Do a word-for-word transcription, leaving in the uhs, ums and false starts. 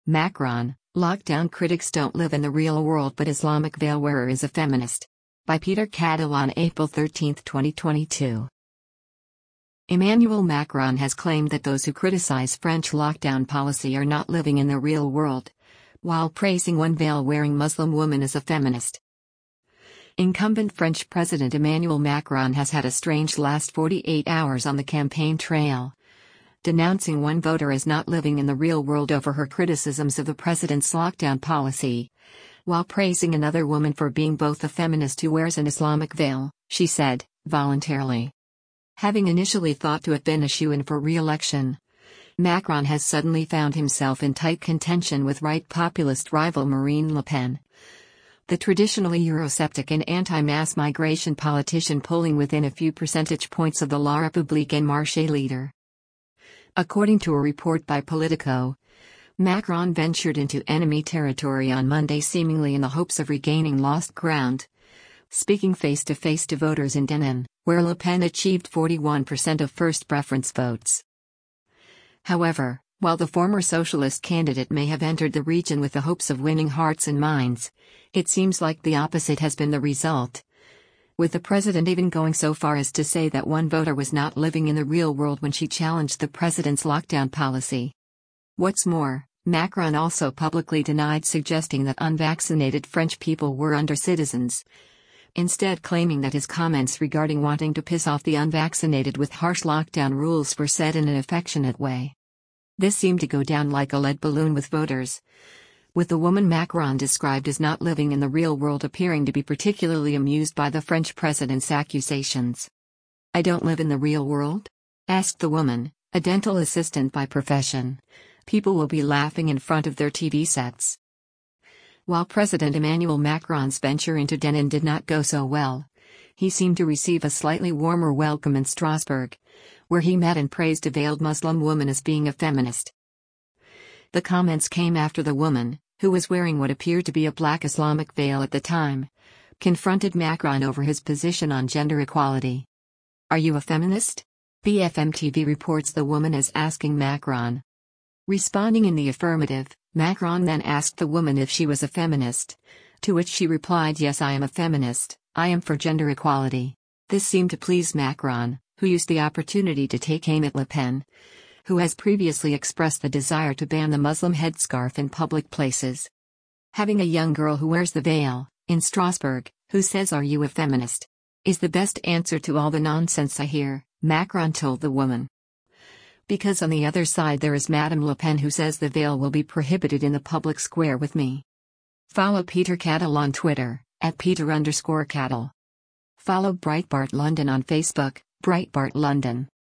Macron, lockdown critics don't live in the real world but Islamic veil wearer is a feminist. By Peter Cadell on April thirteenth, twenty twenty-two. Emmanuel Macron has claimed that those who criticize French lockdown policy are not living in the real world, while praising one veil-wearing Muslim woman as a feminist. Incumbent French President Emmanuel Macron has had a strange last forty-eight hours on the campaign trail, denouncing one voter as not living in the real world over her criticisms of the president's lockdown policy, while praising another woman for being both a feminist who wears an Islamic veil, she said, voluntarily. Having initially thought to have been a shoo-in for re-election, Macron has suddenly found himself in tight contention with right populist rival Marine Le Pen, the traditionally Eurosceptic and anti-mass migration politician polling within a few percentage points of the La République En Marche leader. According to a report by Politico, Macron ventured into enemy territory on Monday seemingly in the hopes of regaining lost ground, speaking face-to-face to voters in Denain, where Le Pen achieved forty-one percent of first preference votes. However, while the former socialist candidate may have entered the region with the hopes of winning hearts and minds, it seems like the opposite has been the result, with the president even going so far as to say that one voter was not living in the real world when she challenged the president's lockdown policy. What's more, Macron also publicly denied suggesting that unvaccinated French people were under-citizens, instead claiming that his comments regarding wanting to piss off the unvaccinated with harsh lockdown rules were said in an affectionate way. This seemed to go down like a lead balloon with voters, with the woman Macron described as not living in the real world appearing to be particularly amused by the French president's accusations. "I don't live in the real world?" asked the woman, a dental assistant by profession. "People will be laughing in front of their T V sets." While President Emmanuel Macron's venture into Denain did not go so well, he seemed to receive a slightly warmer welcome in Strasbourg, where he met and praised a veiled Muslim woman as being a feminist. The comments came after the woman, who was wearing what appeared to be a black Islamic veil at the time, confronted Macron over his position on gender equality. "Are you a feminist?" B F M T V reports the woman as asking Macron. Responding in the affirmative, Macron then asked the woman if she was a feminist, to which she replied, "Yes, I am a feminist, I am for gender equality." This seemed to please Macron, who used the opportunity to take aim at Le Pen, who has previously expressed the desire to ban the Muslim headscarf in public places. Having a young girl who wears the veil, in Strasbourg, who says, "Are you a feminist?" is the best answer to all the nonsense I hear, Macron told the woman. Because on the other side there is Madame Le Pen who says the veil will be prohibited in the public square with me. Follow Peter Cadell on Twitter, at Peter underscore Cadell. Follow Breitbart London on Facebook, Breitbart London.